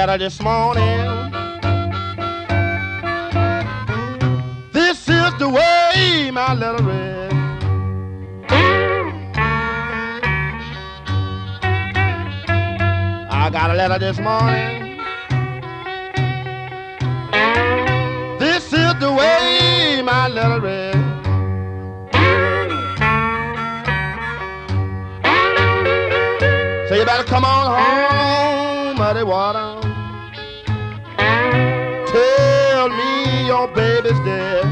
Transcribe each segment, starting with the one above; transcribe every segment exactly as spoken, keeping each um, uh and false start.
letter this morning. This is the way my letter read. I got a letter this morning. This is the way my letter read. So you better come on home, muddy water. Tell me your baby's dead.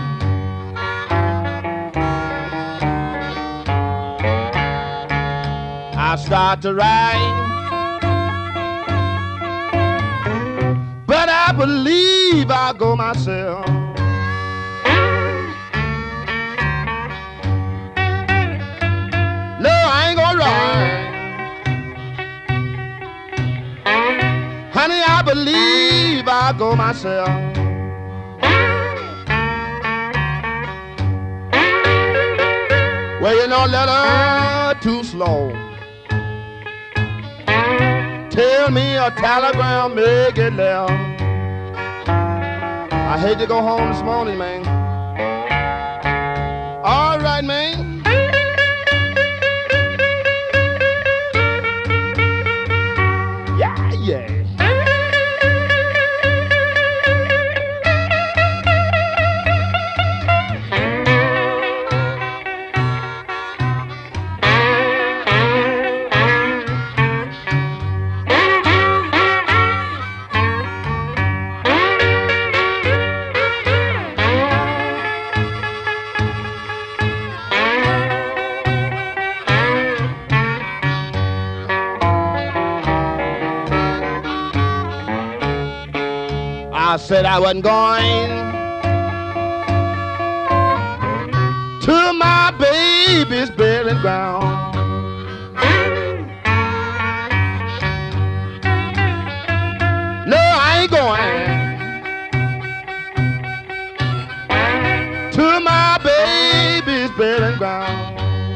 I start to write, but I believe I'll go myself. No, I ain't gonna write. Honey, I believe I'll go myself. Well, you know, letter too slow. Tell me a telegram, make it loud. I hate to go home this morning, man. All right, man. Yeah, yeah. I said I wasn't going to my baby's burial ground. No, I ain't going to my baby's burial ground.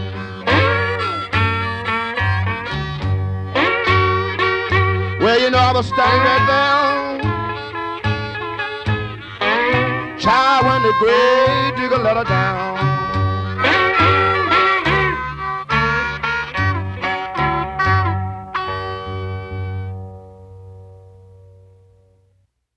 Well, you know, I was standing right there. Child, when the grave digger let her down.